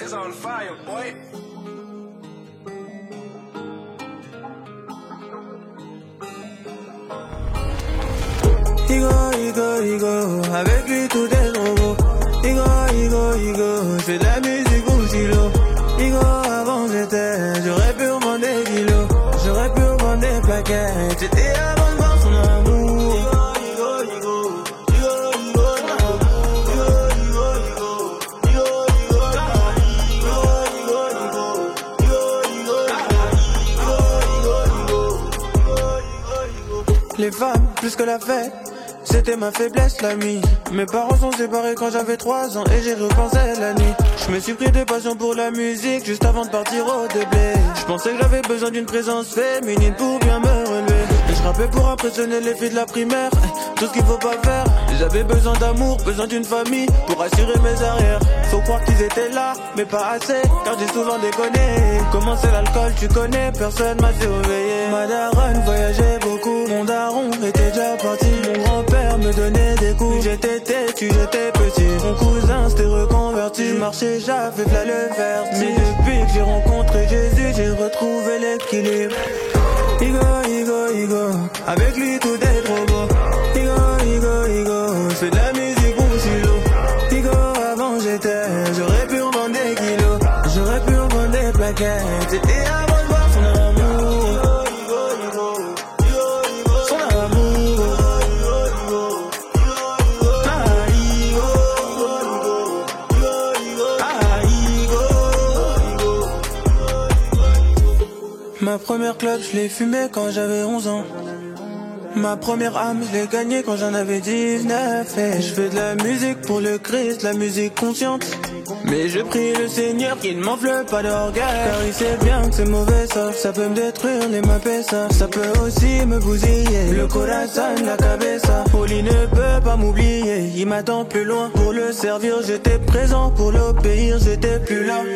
is on fire, boy. Higo, avec lui tout est trop beau. Higo, j'fais de la musique pour silo. Higo, avant j'aurais pu revendre des kilos. J'aurais pu revendre des plaquettes. J'étais avant de voir son amour. Les femmes, plus que la fête, c'était ma faiblesse la nuit. Mes parents sont séparés quand j'avais 3 ans et j'ai repensé la nuit. Je me suis pris de passion pour la musique juste avant de partir au déblé. Je pensais que j'avais besoin d'une présence féminine pour bien me relever. Et je rappais pour impressionner les filles de la primaire, tout ce qu'il faut pas faire. J'avais besoin d'amour, besoin d'une famille pour assurer mes arrières. Faut croire qu'ils étaient là, mais pas assez, car j'ai souvent déconné. Comment c'est l'alcool, tu connais, personne m'a surveillé. Ma daronne voyageait beaucoup, mon daron était déjà parti. Mon grand-père me donnait des coups, j'étais têtu, j'étais petit. Mon cousin s'était reconverti, je marchais, j'avais v'là le vertige. Mais depuis que j'ai rencontré Jésus, j'ai retrouvé l'équilibre. Higo, avec lui tout est trop beau. Higo, je fais de la musique pour silo. Higo, avant j'aurais pu en vendre des kilos. J'aurais pu en vendre des plaquettes. C'était avant de voir son amour. Son amour. Ma première clope, je l'ai fumée quand j'avais 11 ans. Ma première âme, je l'ai gagnée quand j'en avais 19. Et je fais de la musique pour le Christ, la musique consciente. Mais je prie le Seigneur qu'il ne m'enfle pas d'orgueil, car il sait bien que c'est mauvais ça peut me détruire les mapes, ça peut aussi me bousiller le corazon, la cabeza. Oli ne peut pas m'oublier, il m'attend plus loin. Pour le servir j'étais présent, pour l'obéir j'étais plus là.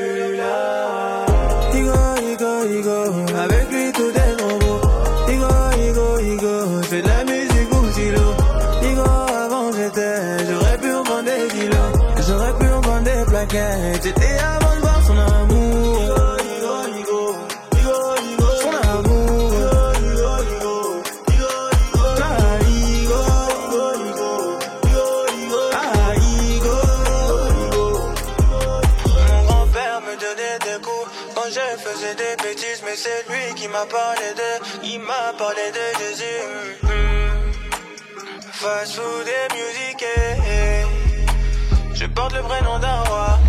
Higo, avec lui tout est trop beau. Higo, je fais de la musique pour silo. Higo, avant j'aurais pu en vendre des kilos. J'aurais pu en vendre des plaquettes. C'était avant de voir son amour. Son amour. Mon grand-père me donnait des coups quand je faisais des bêtises, mais c'est lui qui m'a parlé de Jésus. Fast food et musique, je porte le prénom d'un roi.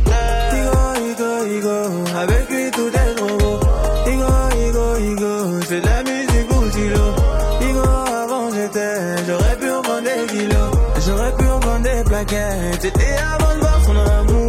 Higo, avec lui tout est trop beau. Higo, je fais de la musique pour silo. Higo, avant j'aurais pu en vendre des kilos. J'aurais pu en vendre des plaquettes. C'était avant de voir son amour.